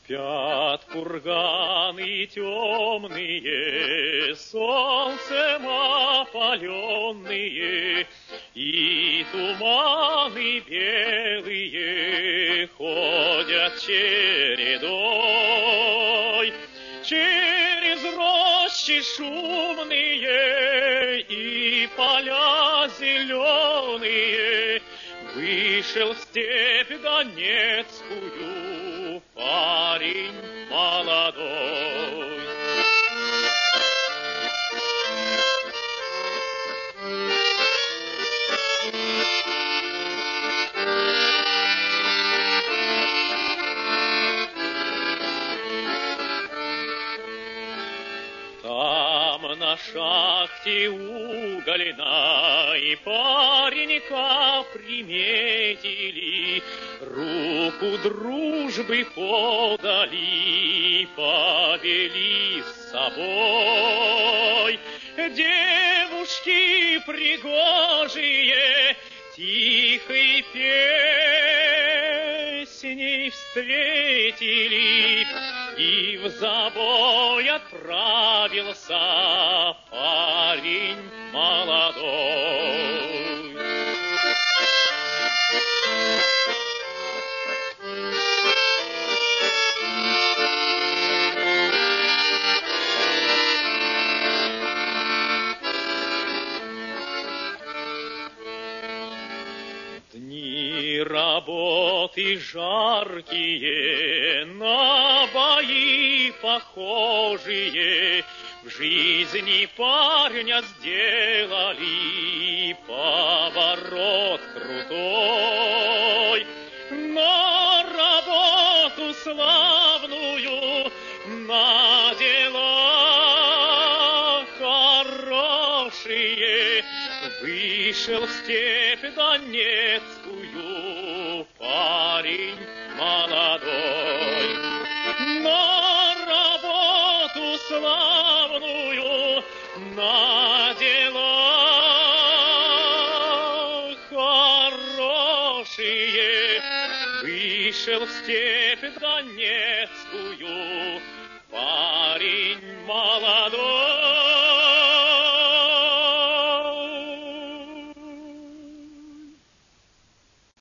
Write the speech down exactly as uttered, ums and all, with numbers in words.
Спят курганы темные, солнцем опаленные, и туманы белые ходят чередой. Через рощи шумные и поля зеленые вышел в степь донецкую парень молодой. Там на шахте угольной паренька приметили, руку дружбы подали, повели с собой. Девушки пригожие тихой песней встретили, и в забой отправился парень молодой. Дни работы жаркие, на бои похожие, в жизни парня сделали поворот крутой. На работу славную, на дела хорошие вышел в степь донецкую парень молодой. На работу славную, на дела хорошие вышел в степь донецкую парень молодой.